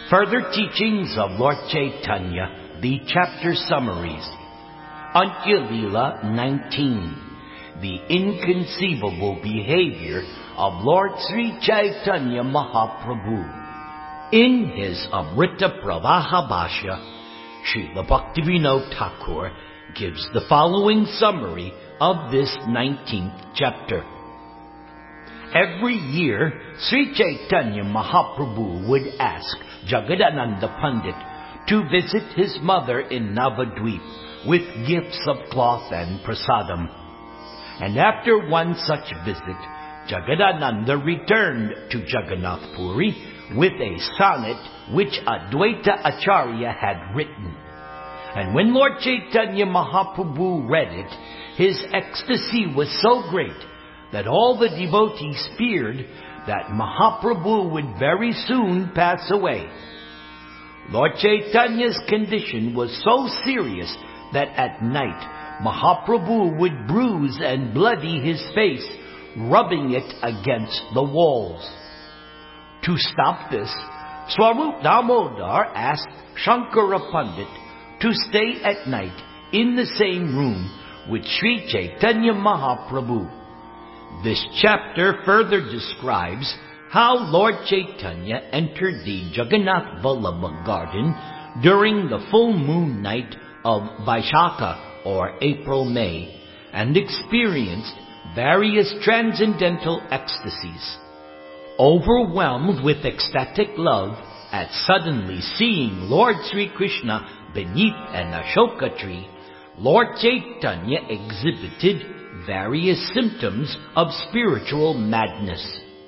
Further teachings of Lord Chaitanya, the chapter summaries. Antya Lila 19. The inconceivable behavior of Lord Sri Chaitanya Mahaprabhu. In his Amrita Pravaha Bhashya, Srila Bhaktivinoda Thakur gives the following summary of this 19th chapter. Every year, Sri Chaitanya Mahaprabhu would ask Jagadananda Pandit to visit his mother in Navadvip with gifts of cloth and prasadam. And after one such visit, Jagadananda returned to Jagannath Puri with a sonnet which Advaita Acharya had written. And when Lord Chaitanya Mahaprabhu read it, his ecstasy was so great that all the devotees feared that Mahaprabhu would very soon pass away. Lord Chaitanya's condition was so serious that at night Mahaprabhu would bruise and bloody his face, rubbing it against the walls. To stop this, Swarup Damodar asked Shankara Pandit to stay at night in the same room with Sri Chaitanya Mahaprabhu. This chapter further describes how Lord Chaitanya entered the Jagannath Vallabha garden during the full moon night of Vaishakha or April-May and experienced various transcendental ecstasies. Overwhelmed with ecstatic love at suddenly seeing Lord Sri Krishna beneath an Ashoka tree, Lord Chaitanya exhibited various symptoms of spiritual madness.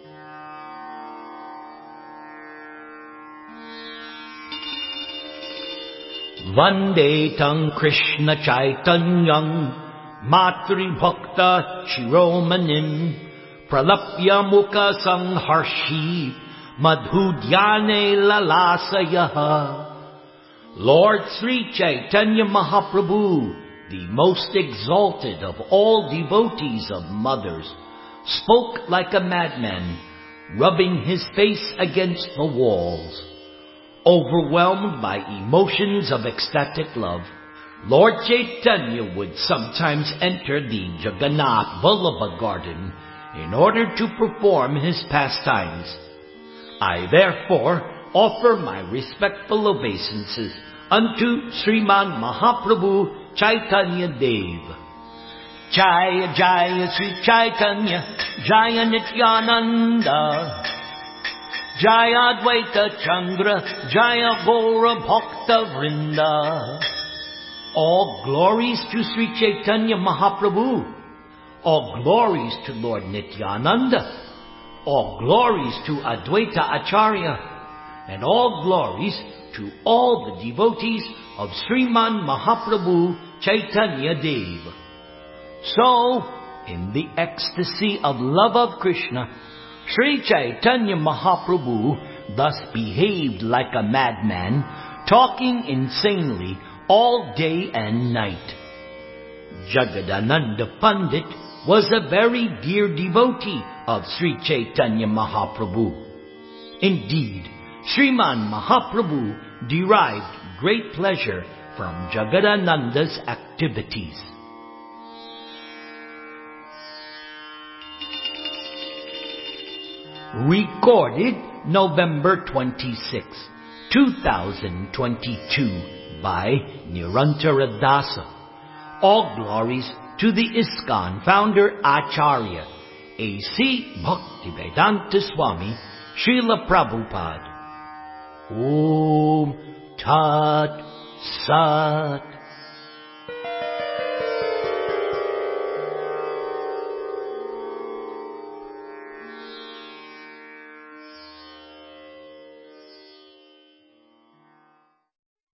Vande tang Krishna Chaitanyam Matri Bhakta Shiromanim Pralapya Mukha Sangharshi Madhudyane Lalasayaha. Lord Sri Chaitanya Mahaprabhu, the most exalted of all devotees of mothers, spoke like a madman, rubbing his face against the walls. Overwhelmed by emotions of ecstatic love, Lord Chaitanya would sometimes enter the Jagannath Vallabha garden in order to perform his pastimes. I therefore offer my respectful obeisances unto Sriman Mahaprabhu Chaitanya Dev. Jaya Jaya Sri Chaitanya, Jaya Nityananda, Jaya Advaita Chandra, Jaya Gaura Bhakta Vrinda. All glories to Sri Chaitanya Mahaprabhu. All glories to Lord Nityananda. All glories to Advaita Acharya. And all glories to all the devotees of Sriman Mahaprabhu Chaitanya Dev. So, in the ecstasy of love of Krishna, Sri Chaitanya Mahaprabhu thus behaved like a madman, talking insanely all day and night. Jagadananda Pandit was a very dear devotee of Sri Chaitanya Mahaprabhu. Indeed, Sriman Mahaprabhu derived great pleasure from Jagadananda's activities. Recorded November 26, 2022 by Nirantara Dasa. All glories to the ISKCON founder Acharya, A.C. Bhaktivedanta Swami, Srila Prabhupada. Om Tat Sat.